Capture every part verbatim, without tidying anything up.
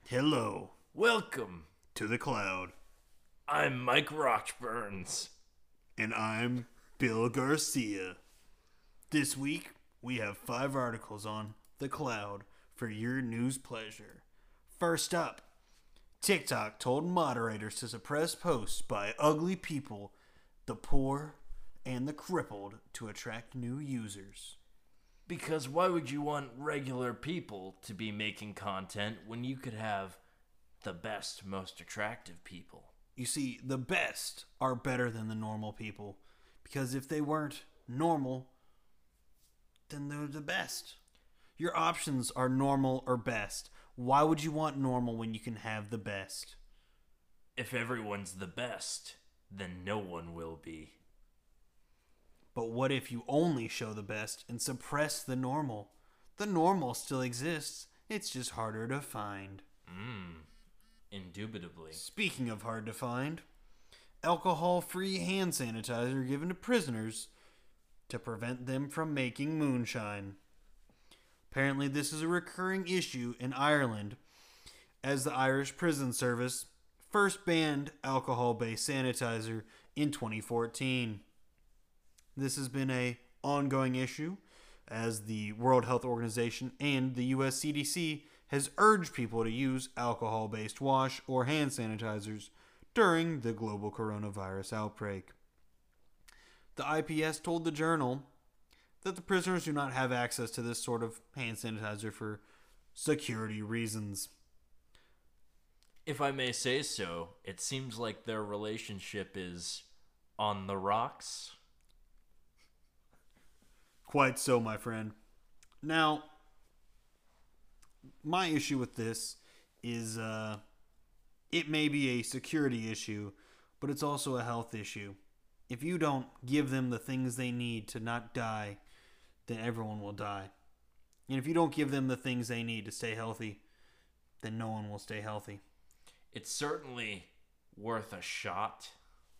Hello Welcome. to the cloud, I'm Mike Rochburns. and I'm Bill Garcia. This week, we have five articles on the cloud for your news pleasure. First up, TikTok told moderators to suppress posts by ugly people, the poor, and the crippled to attract new users. Because why would you want regular people to be making content when you could have the best, most attractive people? You see, the best are better than the normal people, because if they weren't normal, then they're the best. Your options are normal or best. Why would you want normal when you can have the best? If everyone's the best, then no one will be. But what if you only show the best and suppress the normal? The normal still exists, it's just harder to find. Mmm. Indubitably. Speaking of hard to find, alcohol-free hand sanitizer given to prisoners to prevent them from making moonshine. Apparently this is a recurring issue in Ireland, as the Irish Prison Service first banned alcohol-based sanitizer in twenty fourteen. This has been a ongoing issue, as the World Health Organization and the U S C D C has urged people to use alcohol-based wash or hand sanitizers during the global coronavirus outbreak. The I P S told the Journal that the prisoners do not have access to this sort of hand sanitizer for security reasons. If I may say so, it seems like their relationship is on the rocks. Quite so, my friend. Now, my issue with this is uh, it may be a security issue, but it's also a health issue. If you don't give them the things they need to not die, then everyone will die. And if you don't give them the things they need to stay healthy, then no one will stay healthy. It's certainly worth a shot.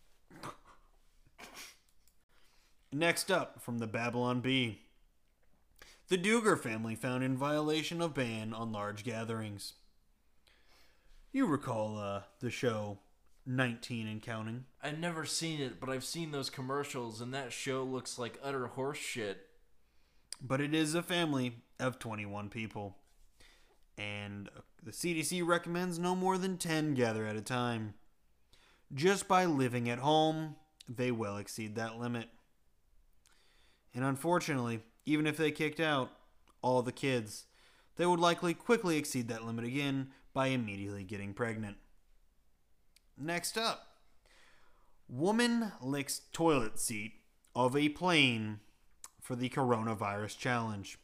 Next up, from the Babylon Bee. The Duggar family found in violation of ban on large gatherings. You recall uh, the show nineteen and Counting? I've never seen it, but I've seen those commercials, and that show looks like utter horse shit. But it is a family of twenty-one people. And the C D C recommends no more than ten gather at a time. Just by living at home, they well exceed that limit. And unfortunately, even if they kicked out all the kids, they would likely quickly exceed that limit again by immediately getting pregnant. Next up, woman licks toilet seat of a plane for the coronavirus challenge.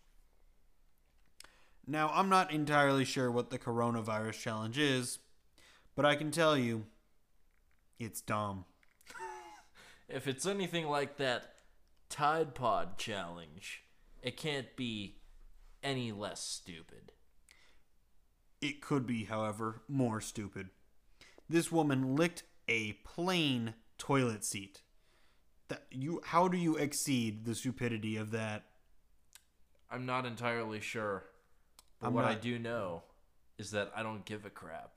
Now, I'm not entirely sure what the coronavirus challenge is, but I can tell you, it's dumb. If it's anything like that Tide Pod challenge, it can't be any less stupid. It could be, however, more stupid. This woman licked a plain toilet seat. That you, how do you exceed the stupidity of that? I'm not entirely sure. But I'm what I not- do know is that I don't give a crap.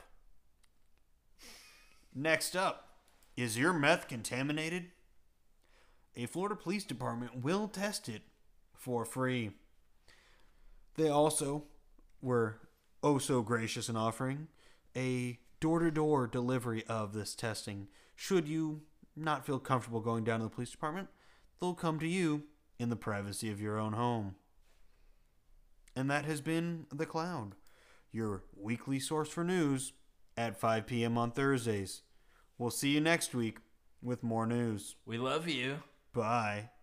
Next up, is your meth contaminated? A Florida police department will test it for free. They also were oh so gracious in offering a door-to-door delivery of this testing. Should you not feel comfortable going down to the police department, they'll come to you in the privacy of your own home. And that has been The Cloud, your weekly source for news at five p.m. on Thursdays. We'll see you next week with more news. We love you. Bye.